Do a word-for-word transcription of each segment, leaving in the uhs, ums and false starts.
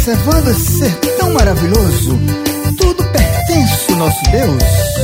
observando esse ser tão maravilhoso. Tudo pertence ao nosso Deus.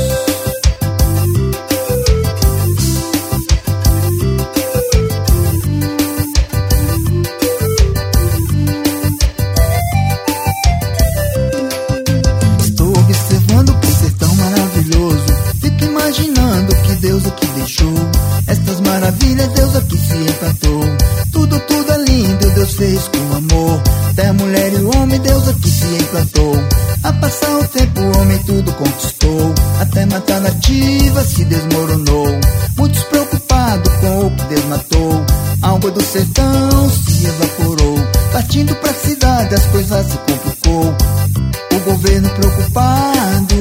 Estou observando que ser tão maravilhoso. Fico imaginando que Deus aqui deixou estas maravilhas, Deus aqui se encantou. Tudo, tudo é lindo, Deus fez com amor. Até a mulher e o homem, Deus aqui se encantou. A passar o tempo, o homem tudo conquistou. Até matar nativa se desmoronou. Muitos preocupados com o que Deus matou. A água do sertão se evaporou. Partindo pra cidade as coisas se complicou. O governo preocupado,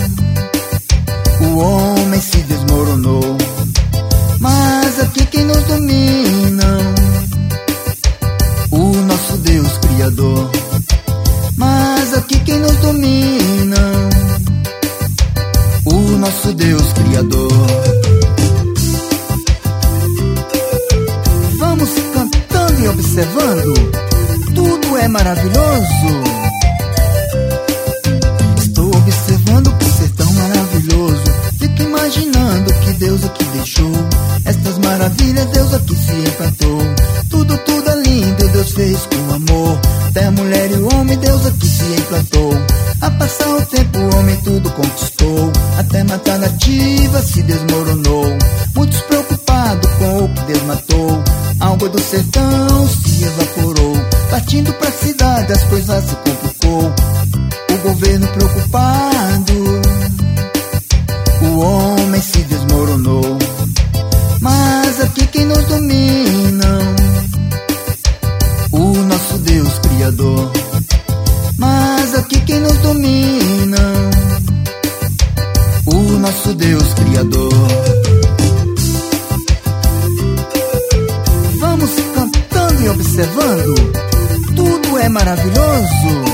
o homem se desmoronou. Mas aqui quem nos domina, o nosso Deus Criador. Mas aqui quem nos domina, o nosso Deus Criador. Vamos cantando e observando, tudo é maravilhoso. Estou observando que ser tão maravilhoso. Fico imaginando que Deus aqui deixou estas maravilhas, Deus aqui se encantou. Tudo, tudo é lindo, Deus fez com amor. Até a mulher e o homem, Deus aqui se encantou. A passar o tempo, o homem tudo conquistou. Até matar nativa se desmoronou. Muitos preocupados com o que Deus matou. A água do sertão se evaporou. Partindo pra cidade as coisas se complicou. O governo preocupado, o homem se desmoronou. Mas aqui quem nos domina, o nosso Deus Criador. Mas aqui quem nos domina, o nosso Deus Criador. Vamos cantando e observando, tudo é maravilhoso.